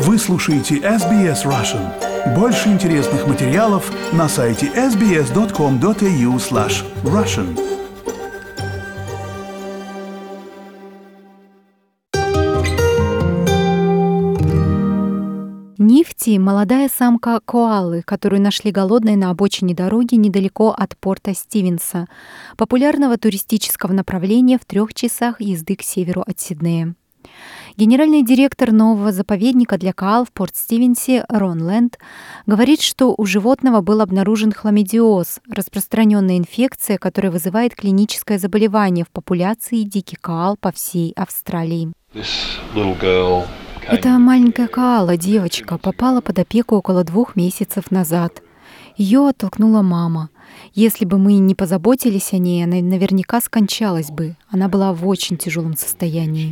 Вы слушаете SBS Russian. Больше интересных материалов на сайте sbs.com.au/russian. Нифти – молодая самка коалы, которую нашли голодной на обочине дороги недалеко от порта Стивенса, популярного туристического направления в 3 часах езды к северу от Сиднея. Генеральный директор нового заповедника для коал в Порт-Стивенсе Рон Лэнд говорит, что у животного был обнаружен хламидиоз, распространенная инфекция, которая вызывает клиническое заболевание в популяции диких коал по всей Австралии. Эта маленькая коала, девочка, попала под опеку около 2 месяцев назад. Ее оттолкнула мама. Если бы мы не позаботились о ней, она наверняка скончалась бы. Она была в очень тяжелом состоянии.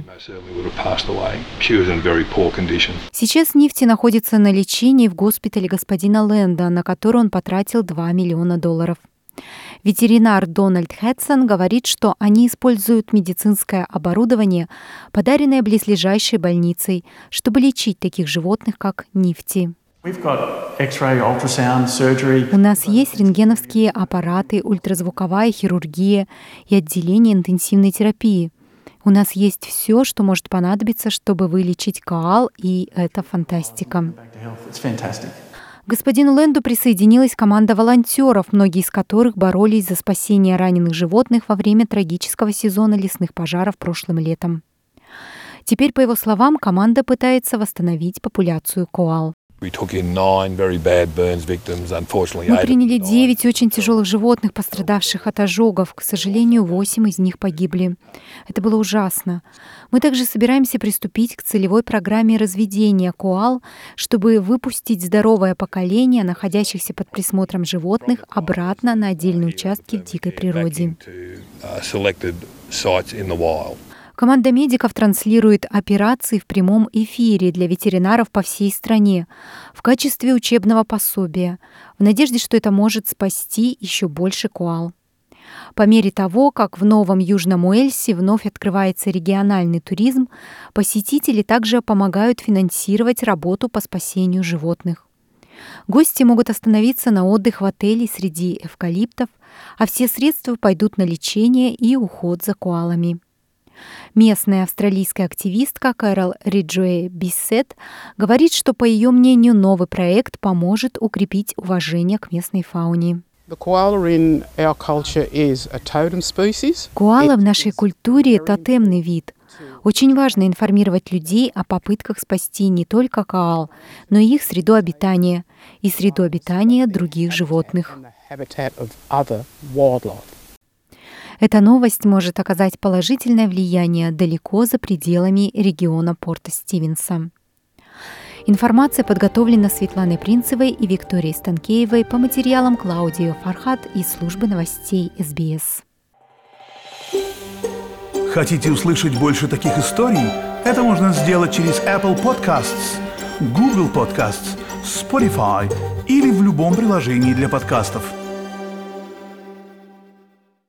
Сейчас Нифти находится на лечении в госпитале господина Лэнда, на который он потратил $2 миллиона. Ветеринар Дональд Хэтсон говорит, что они используют медицинское оборудование, подаренное близлежащей больницей, чтобы лечить таких животных, как Нифти. У нас есть рентгеновские аппараты, ультразвуковая хирургия и отделение интенсивной терапии. У нас есть все, что может понадобиться, чтобы вылечить коал, и это фантастика. К господину Лэнду присоединилась команда волонтеров, многие из которых боролись за спасение раненых животных во время трагического сезона лесных пожаров прошлым летом. Теперь, по его словам, команда пытается восстановить популяцию коал. Мы приняли 9 очень тяжелых животных, пострадавших от ожогов. К сожалению, 8 из них погибли. Это было ужасно. Мы также собираемся приступить к целевой программе разведения коал, чтобы выпустить здоровое поколение, находящихся под присмотром животных, обратно на отдельные участки в дикой природе. Команда медиков транслирует операции в прямом эфире для ветеринаров по всей стране в качестве учебного пособия, в надежде, что это может спасти еще больше коал. По мере того, как в Новом Южном Уэльсе вновь открывается региональный туризм, посетители также помогают финансировать работу по спасению животных. Гости могут остановиться на отдых в отеле среди эвкалиптов, а все средства пойдут на лечение и уход за коалами. Местная австралийская активистка Кэрол Риджуэй Биссет говорит, что, по ее мнению, новый проект поможет укрепить уважение к местной фауне. Коала в нашей культуре – тотемный вид. Очень важно информировать людей о попытках спасти не только коал, но и их среду обитания и среду обитания других животных. Эта новость может оказать положительное влияние далеко за пределами региона порта Стивенса. Информация подготовлена Светланой Принцевой и Викторией Станкеевой по материалам Клаудио Фархат из службы новостей СБС. Хотите услышать больше таких историй? Это можно сделать через Apple Podcasts, Google Podcasts, Spotify или в любом приложении для подкастов.